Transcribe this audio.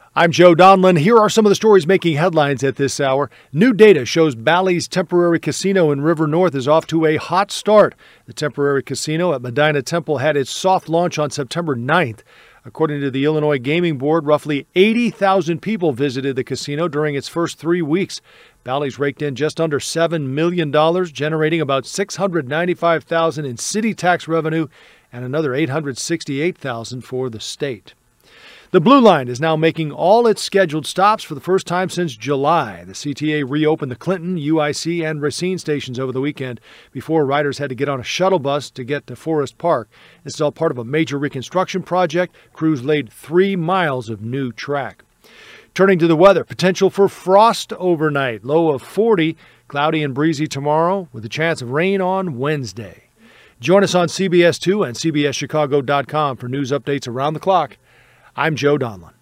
I'm Joe Donlin. Here are some of the stories making headlines at this hour. New data shows Bally's temporary casino in River North is off to a hot start. The temporary casino at Medina Temple had its soft launch on September 9th. According to the Illinois Gaming Board, roughly 80,000 people visited the casino during its first 3 weeks. Bally's raked in just under $7 million, generating about $695,000 in city tax revenue and another $868,000 for the state. The Blue Line is now making all its scheduled stops for the first time since July. The CTA reopened the Clinton, UIC, and Racine stations over the weekend. Before, riders had to get on a shuttle bus to get to Forest Park. This is all part of a major reconstruction project. Crews laid 3 miles of new track. Turning to the weather, potential for frost overnight. Low of 40, cloudy and breezy tomorrow with a chance of rain on Wednesday. Join us on CBS 2 and CBSChicago.com for news updates around the clock. I'm Joe Donlin.